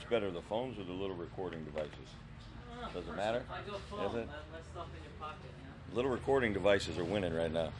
better, the phones or the little recording devices? Does it matter? I go phone, Is it? less stuff in your pocket. Yeah. Little recording devices are winning right now.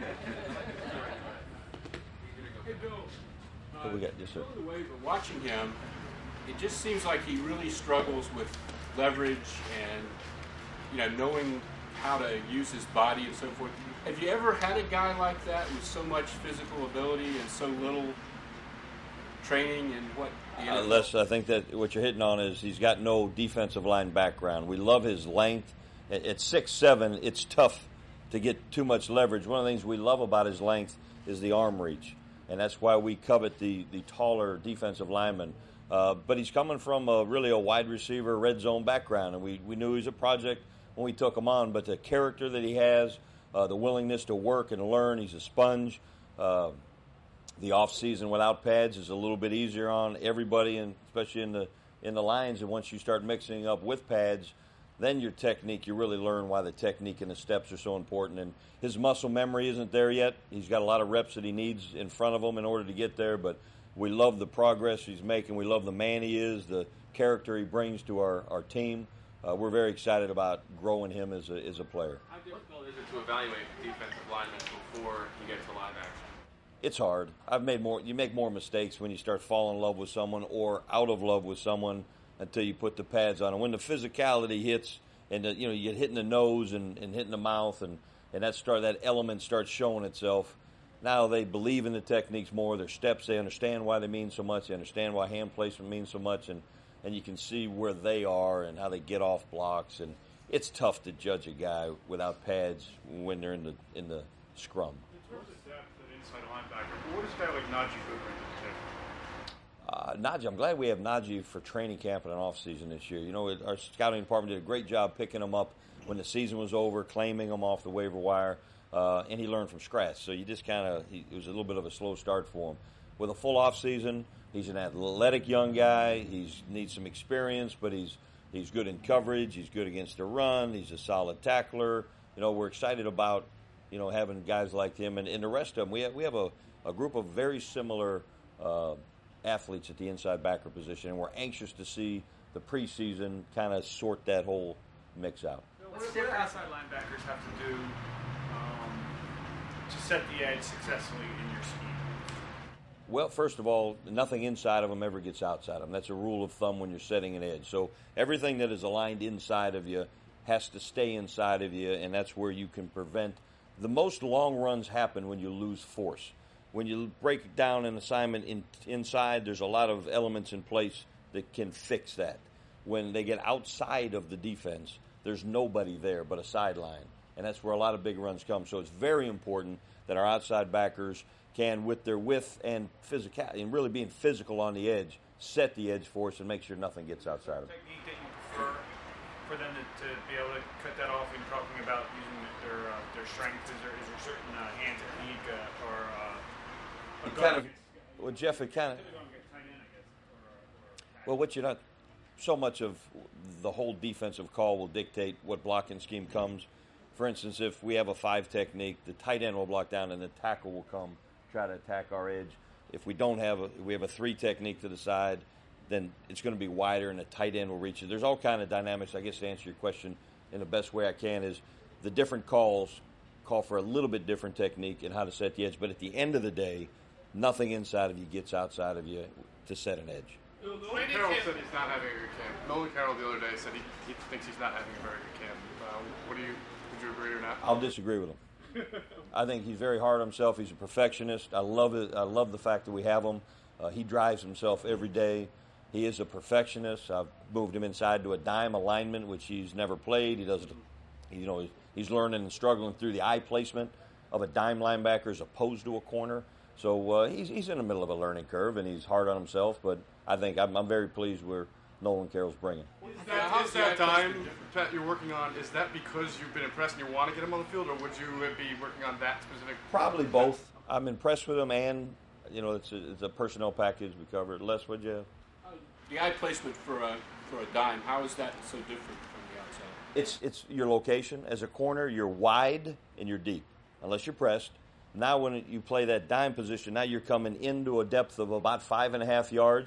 Hey, Bill. What we got? Yes, sir. The way we're watching him, it just seems like he really struggles with leverage and, knowing how to use his body and so forth. Have you ever had a guy like that with so much physical ability and so little training and what? Les, I think that what you're hitting on is he's got no defensive line background. We love his length. At 6'7", it's tough to get too much leverage. One of the things we love about his length is the arm reach, and that's why we covet the taller defensive lineman. But he's coming from really a wide receiver, red zone background, and we knew he was a project when we took him on. But the character that he has, the willingness to work and learn, he's a sponge. The off season without pads is a little bit easier on everybody, and especially in the lines. And once you start mixing up with pads, then your technique, you really learn why the technique and the steps are so important. And his muscle memory isn't there yet. He's got a lot of reps that he needs in front of him in order to get there. But we love the progress he's making. We love the man he is, the character he brings to our team. We're very excited about growing him as a player. How difficult is it to evaluate defensive linemen before you get to live action? It's hard. You make more mistakes when you start falling in love with someone or out of love with someone until you put the pads on. And when the physicality hits and you get hit in the nose and hit in the mouth and that element starts showing itself, now they believe in the techniques more, their steps, they understand why they mean so much, they understand why hand placement means so much, and you can see where they are and how they get off blocks. And it's tough to judge a guy without pads when they're in the scrum. What does a guy like Najee bring to the table? Najee, I'm glad we have Najee for training camp and an off season this year. Our scouting department did a great job picking him up when the season was over, claiming him off the waiver wire, and he learned from scratch. So you just it was a little bit of a slow start for him. With a full off season, he's an athletic young guy. He needs some experience, but he's good in coverage. He's good against the run. He's a solid tackler. We're excited about having guys like him and the rest of them. We have a group of very similar athletes at the inside backer position, and we're anxious to see the preseason kind of sort that whole mix out. What do outside linebackers have to do to set the edge successfully in your scheme? Well, first of all, nothing inside of them ever gets outside of them. That's a rule of thumb when you're setting an edge. So everything that is aligned inside of you has to stay inside of you, and that's where you can prevent. The most long runs happen when you lose force. When you break down an assignment inside, there's a lot of elements in place that can fix that. When they get outside of the defense, there's nobody there but a sideline, and that's where a lot of big runs come. So it's very important that our outside backers can, with their width and physicality, and really being physical on the edge, set the edge for us and make sure nothing gets outside of it. Technique that you prefer for them to be able to cut that off when you're talking about using their strength? Is there certain hand technique Well, Jeff, so much of the whole defensive call will dictate what blocking scheme comes. For instance, if we have a 5 technique, the tight end will block down and the tackle will come try to attack our edge. If we have a 3 technique to the side, then it's going to be wider and the tight end will reach it. There's all kind of dynamics. I guess to answer your question in the best way I can is the different calls call for a little bit different technique and how to set the edge. But at the end of the day, nothing inside of you gets outside of you to set an edge. Nolan Carroll said he's not having a good camp. Nolan Carroll the other day said he thinks he's not having a very good camp. Would you agree or not? I'll disagree with him. I think he's very hard on himself. He's a perfectionist. I love it. I love the fact that we have him. He drives himself every day. He is a perfectionist. I've moved him inside to a dime alignment, which he's never played. He doesn't, he's learning and struggling through the eye placement of a dime linebacker as opposed to a corner. So he's in the middle of a learning curve, and he's hard on himself. But I think I'm very pleased where Nolan Carroll's bringing. How's that dime that you're working on? Is that because you've been impressed and you want to get him on the field, or would you be working on that specific? Probably both. I'm impressed with him, and it's a personnel package we covered. Les, what'd you have? The eye placement for a dime, how is that so different from the outside? It's your location. As a corner, you're wide and you're deep, unless you're pressed. Now when you play that dime position, now you're coming into a depth of about 5.5 yards.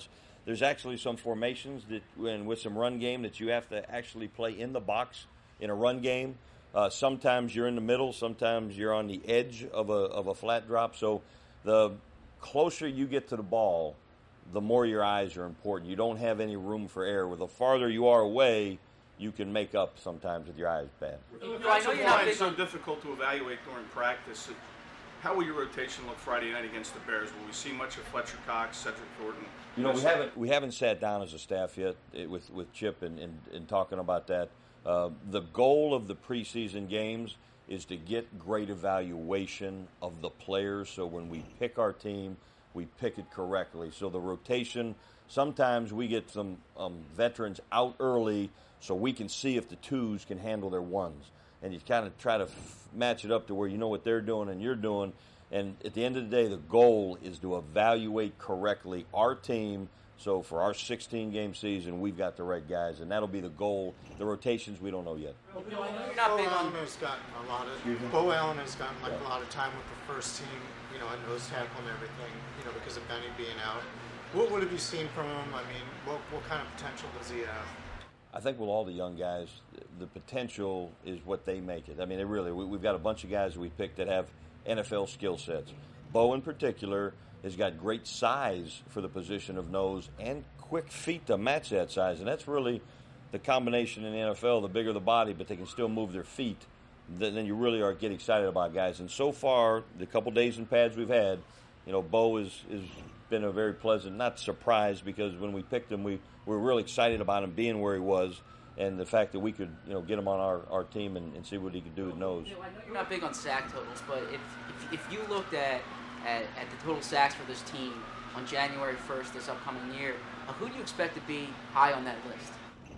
There's actually some formations that, and with some run game, that you have to actually play in the box in a run game. Sometimes you're in the middle, sometimes you're on the edge of a flat drop. So the closer you get to the ball, the more your eyes are important. You don't have any room for error. The farther you are away, you can make up sometimes with your eyes bad. With the offensive line so difficult to evaluate during practice, how will your rotation look Friday night against the Bears? Will we see much of Fletcher Cox, Cedric Thornton? You know, we haven't sat down as a staff yet with Chip and talking about that. The goal of the preseason games is to get great evaluation of the players, so when we pick our team, we pick it correctly. So the rotation, sometimes we get some veterans out early so we can see if the twos can handle their ones. And you kind of try to match it up to where you know what they're doing and you're doing. And at the end of the day, the goal is to evaluate correctly our team. So for our 16-game season, we've got the right guys, and that'll be the goal. The rotations, we don't know yet. You're not big on. Bo Allen has gotten a lot of time with the first team, at nose tackle and everything, because of Benny being out. What have you seen from him? I mean, what kind of potential does he have? I think with all the young guys, the potential is what they make it. I mean, we've got a bunch of guys that we picked that have NFL skill sets. Bo, in particular, has got great size for the position of nose and quick feet to match that size. And that's really the combination in the NFL, the bigger the body, but they can still move their feet. Then you really are get excited about guys. And so far, the couple days in pads we've had, Bo has been a very pleasant, not surprise, because when we picked him, we were really excited about him being where he was, and the fact that we could get him on our team and see what he could do with nose. I know you're not big on sack totals, but if you looked at the total sacks for this team on January 1st this upcoming year, who do you expect to be high on that list?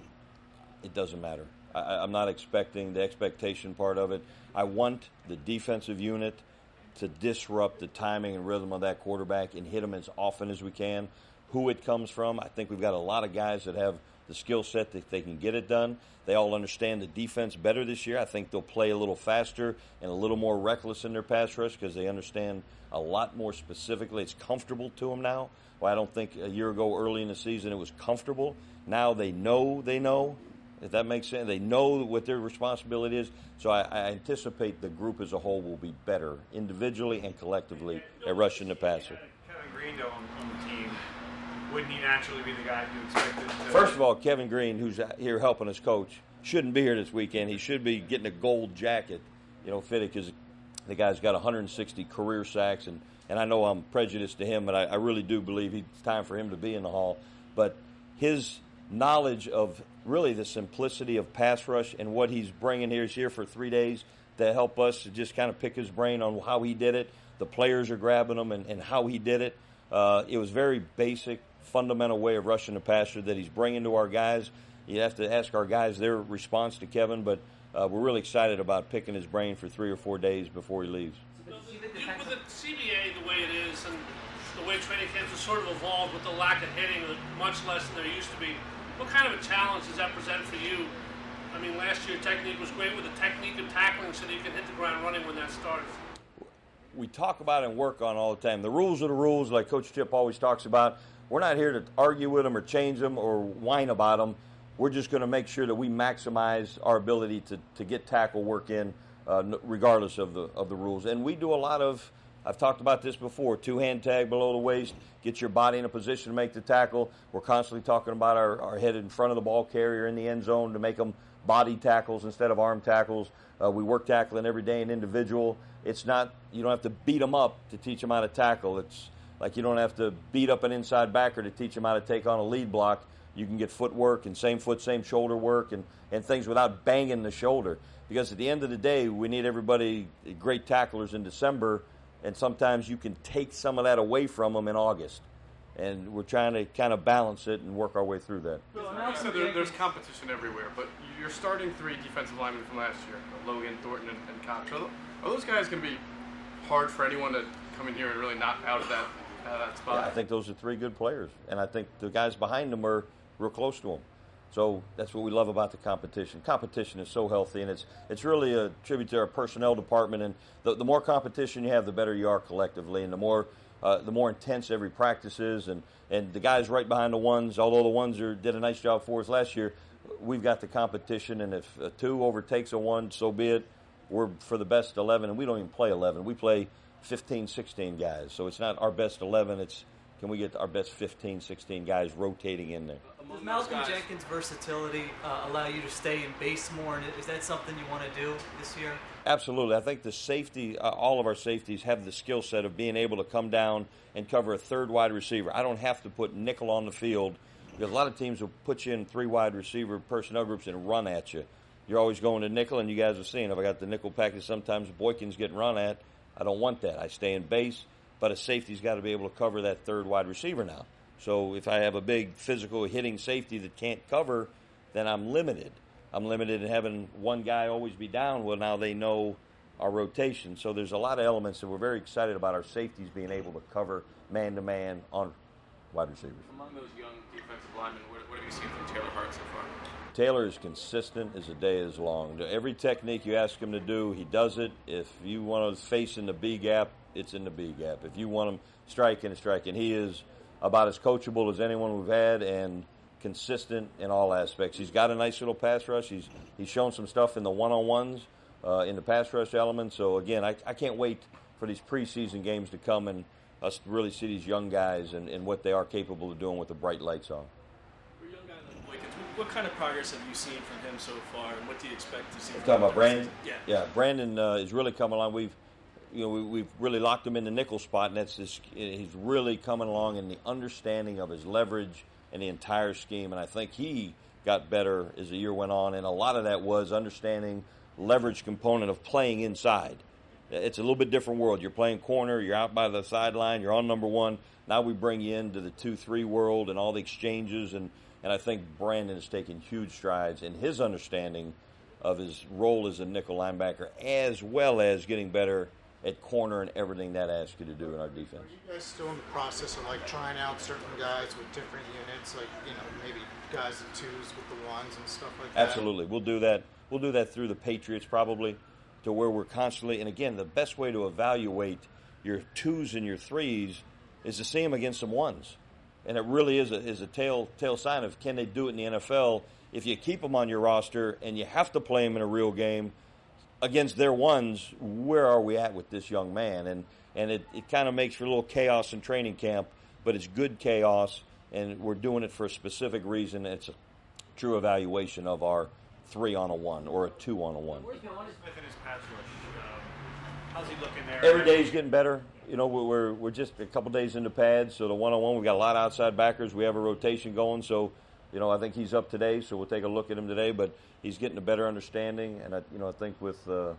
It doesn't matter. I'm not expecting the expectation part of it. I want the defensive unit to disrupt the timing and rhythm of that quarterback and hit him as often as we can. Who it comes from, I think we've got a lot of guys that have the skill set that they can get it done. They all understand the defense better this year. I think they'll play a little faster and a little more reckless in their pass rush because they understand a lot more specifically. It's comfortable to them now. Well, I don't think a year ago early in the season it was comfortable. Now they know, if that makes sense. They know what their responsibility is. So I anticipate the group as a whole will be better individually and collectively at rushing the passer. Kevin Green, though, on the team, wouldn't he naturally be the guy you expected to... First of all, Kevin Green, who's here helping us coach, shouldn't be here this weekend. He should be getting a gold jacket, fitted, because the guy's got 160 career sacks, and I know I'm prejudiced to him, but I really do believe it's time for him to be in the Hall. But his knowledge of really the simplicity of pass rush and what he's bringing here, he's here for 3 days to help us to just kind of pick his brain on how he did it. The players are grabbing him and how he did it. It was very basic, fundamental way of rushing the passer that he's bringing to our guys. You have to ask our guys their response to Kevin, but we're really excited about picking his brain for 3 or 4 days before he leaves. With the CBA the way it is and the way training camps have sort of evolved with the lack of hitting, much less than there used to be, what kind of a challenge does that present for you? I mean, last year technique was great with the technique of tackling so that you can hit the ground running when that starts. We talk about and work on all the time. The rules are the rules, like Coach Chip always talks about. We're not here to argue with them or change them or whine about them. We're just going to make sure that we maximize our ability to get tackle work in regardless of the rules. And we do a lot of, I've talked about this before, two-hand tag below the waist, get your body in a position to make the tackle. We're constantly talking about our head in front of the ball carrier in the end zone to make them body tackles instead of arm tackles. We work tackling every day in individual. It's not, you don't have to beat them up to teach them how to tackle. It's like you don't have to beat up an inside backer to teach them how to take on a lead block. You can get footwork and same foot, same shoulder work and things without banging the shoulder. Because at the end of the day, we need everybody, great tacklers in December, and sometimes you can take some of that away from them in August. And we're trying to kind of balance it and work our way through that. Well, you said there's competition everywhere, but you're starting 3 defensive linemen from last year, Logan, Thornton, and Cox. Are those guys going to be hard for anyone to come in here and really knock out of that spot? Yeah, I think those are 3 good players, and I think the guys behind them are real close to them. So that's what we love about the competition. Competition is so healthy, and it's really a tribute to our personnel department. And the more competition you have, the better you are collectively, and the more intense every practice is. And the guys right behind the ones, although the ones did a nice job for us last year, we've got the competition. And if a 2 overtakes a 1, so be it. We're for the best 11, and we don't even play 11. We play 15, 16 guys. So it's not our best 11. It's can we get our best 15, 16 guys rotating in there? Does Malcolm Jenkins' versatility allow you to stay in base more? And is that something you want to do this year? Absolutely. I think the safety, all of our safeties have the skill set of being able to come down and cover a 3rd wide receiver. I don't have to put nickel on the field because a lot of teams will put you in 3 wide receiver personnel groups and run at you. You're always going to nickel, and you guys are seeing if I got the nickel package, sometimes Boykin's getting run at. I don't want that. I stay in base, but a safety's got to be able to cover that 3rd wide receiver now. So if I have a big physical hitting safety that can't cover, then I'm limited. I'm limited in having one guy always be down. Well, now they know our rotation. So there's a lot of elements that we're very excited about our safeties being able to cover man-to-man on wide receivers. Among those young defensive linemen, what have you seen from Taylor Hart so far? Taylor is consistent as the day is long. Every technique you ask him to do, he does it. If you want to face in the B gap, it's in the B gap. If you want him striking, he is about as coachable as anyone we've had and consistent in all aspects. He's got a nice little pass rush. He's shown some stuff in the one-on-ones, in the pass rush element. So, again, I can't wait for these preseason games to come and us to really see these young guys and what they are capable of doing with the bright lights on. For a young guy like Boykins, what kind of progress have you seen from him so far, and what do you expect to see? You're talking about Brandon? Yeah. Brandon is really coming along. We've really locked him in the nickel spot, and he's really coming along in the understanding of his leverage and the entire scheme. And I think he got better as the year went on, and a lot of that was understanding leverage component of playing inside. It's a little bit different world. You're playing corner, you're out by the sideline, you're on number 1. Now we bring you into the 2-3 world and all the exchanges, and I think Brandon is taking huge strides in his understanding of his role as a nickel linebacker, as well as getting better at corner and everything that asks you to do in our defense. Are you guys still in the process of trying out certain guys with different units, maybe guys at 2s with the 1s and stuff like that? Absolutely. We'll do that. We'll do that through the Patriots probably, to where we're constantly, and again, the best way to evaluate your 2s and your 3s is to see them against some 1s. And it really is a tail sign of can they do it in the NFL. If you keep them on your roster and you have to play them in a real game against their 1s, where are we at with this young man? And it kind of makes for a little chaos in training camp, but it's good chaos, and we're doing it for a specific reason. It's a true evaluation of our 3-on-a-1 or a 2-on-a-1. Where's Smith in his pass rush? How's he looking there? Every day he's getting better. We're just a couple days into pads, so the 1-on-1, we've got a lot of outside backers. We have a rotation going, so I think he's up today, so we'll take a look at him today. But he's getting a better understanding, and I think with the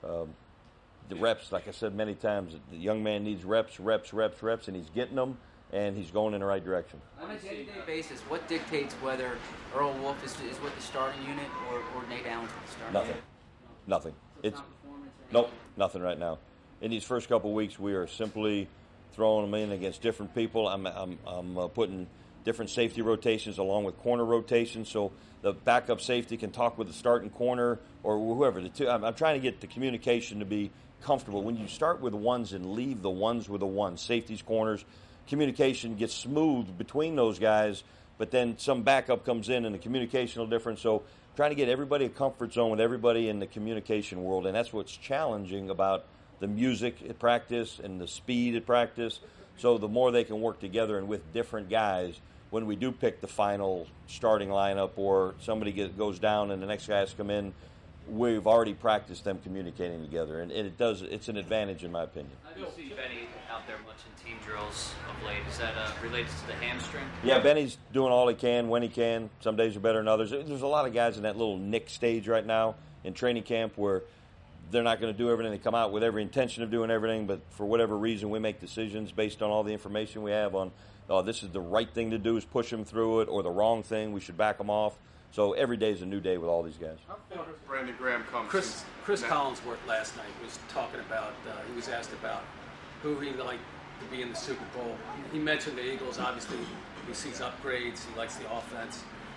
reps, like I said many times, the young man needs reps, and he's getting them, and he's going in the right direction. On a day-to-day basis, what dictates whether Earl Wolff is with the starting unit or Nate Allen's with the starting unit? Nothing. It's not performance or Nope, anything? nothing right now. In these first couple of weeks, we are simply throwing them in against different people. I'm putting different safety rotations along with corner rotations, so the backup safety can talk with the starting corner or whoever. I'm trying to get the communication to be comfortable. When you start with 1s and leave the 1s with the 1s, safeties, corners, communication gets smooth between those guys, but then some backup comes in and the communication will different. So trying to get everybody a comfort zone with everybody in the communication world, and that's what's challenging about the music at practice and the speed at practice. So the more they can work together and with different guys, when we do pick the final starting lineup or somebody goes down and the next guy has to come in, we've already practiced them communicating together, and it's an advantage in my opinion. I don't see Benny out there much in team drills of late. Is that related to the hamstring? Yeah, Benny's doing all he can when he can. Some days are better than others. There's a lot of guys in that little nick stage right now in training camp where they're not going to do everything. They come out with every intention of doing everything, but for whatever reason, we make decisions based on all the information we have on, this is the right thing to do is push them through it, or the wrong thing, we should back them off. So every day is a new day with all these guys. Brandon Graham comes. Chris Collinsworth last night was talking about, he was asked about who he'd like to be in the Super Bowl. He mentioned the Eagles. Obviously, he sees upgrades. He likes the offense.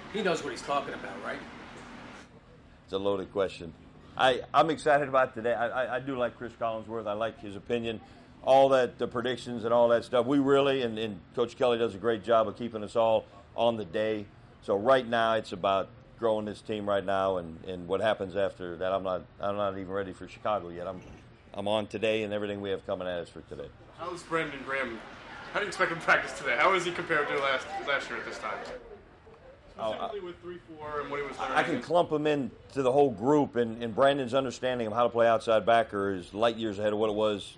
he knows what he's talking about, right? It's a loaded question. I'm excited about today. I do like Chris Collinsworth. I like his opinion. All that, the predictions and all that stuff. We really, and Coach Kelly does a great job of keeping us all on the day. So right now it's about growing this team right now, and what happens after that. I'm not even ready for Chicago yet. I'm on today and everything we have coming at us for today. How's Brandon Graham? How do you expect him to practice today? How is he compared to last year at this time? Specifically with 3-4 and what he was learning. I can clump him into the whole group, and Brandon's understanding of how to play outside backer is light years ahead of what it was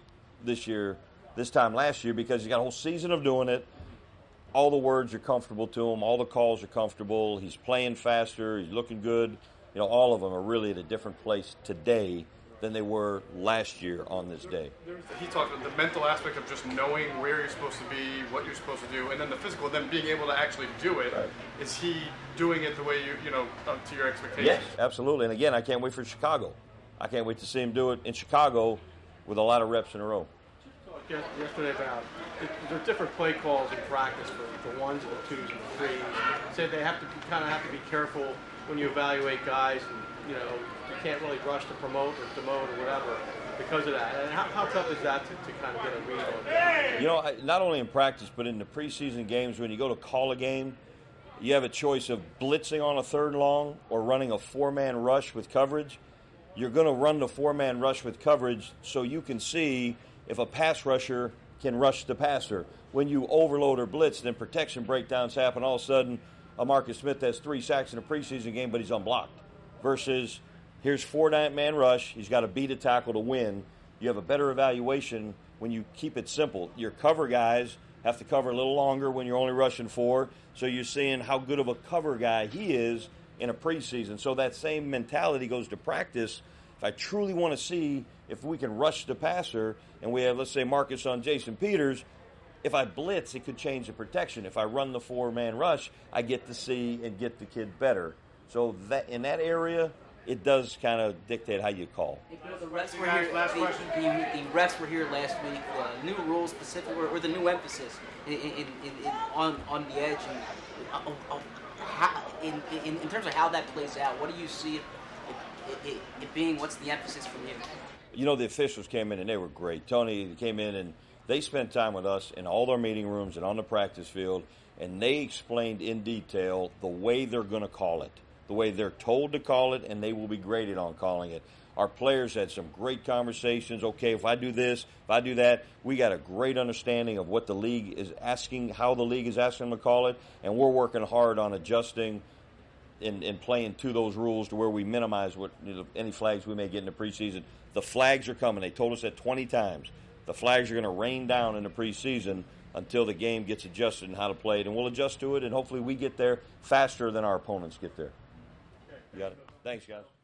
this time last year, because he's got a whole season of doing it. All the words are comfortable to him. All the calls are comfortable. He's playing faster. He's looking good. All of them are really at a different place today than they were last year on this day. He talked about the mental aspect of just knowing where you're supposed to be, what you're supposed to do, and then the physical, then being able to actually do it. Right. Is he doing it the way up to your expectations? Yes, absolutely. And again, I can't wait for Chicago. I can't wait to see him do it in Chicago with a lot of reps in a row. Yesterday about there's different play calls in practice for the ones and the twos and the threes. Said they have to be careful when you evaluate guys, and you can't really rush to promote or demote or whatever because of that. And how tough is that to kind of get a read on that? Not only in practice but in the preseason games, when you go to call a game, you have a choice of blitzing on a third long or running a 4-man rush with coverage. You're going to run the 4-man rush with coverage so you can see if a pass rusher can rush the passer. When you overload or blitz, then protection breakdowns happen. All of a sudden, Marcus Smith has 3 sacks in a preseason game, but he's unblocked. Versus, here's 4-man rush. He's got to beat a tackle to win. You have a better evaluation when you keep it simple. Your cover guys have to cover a little longer when you're only rushing 4, so you're seeing how good of a cover guy he is in a preseason. So that same mentality goes to practice. If I truly want to see if we can rush the passer, and we have, let's say, Marcus on Jason Peters, if I blitz, it could change the protection. If I run the 4-man rush, I get to see and get the kid better. So that in that area, it does kind of dictate how you call. The refs were here. The refs were here last week. New rules specific, or the new emphasis on the edge, and in terms of how that plays out. What do you see it being? What's the emphasis from you? The officials came in and they were great. Tony came in and they spent time with us in all their meeting rooms and on the practice field, and they explained in detail the way they're going to call it, the way they're told to call it, and they will be graded on calling it. Our players had some great conversations. Okay, if I do this, if I do that, we got a great understanding of what the league is asking, how the league is asking them to call it, and we're working hard on adjusting and playing to those rules to where we minimize any flags we may get in the preseason. The flags are coming. They told us that 20 times. The flags are going to rain down in the preseason until the game gets adjusted and how to play it, and we'll adjust to it, and hopefully we get there faster than our opponents get there. You got it. Thanks, guys.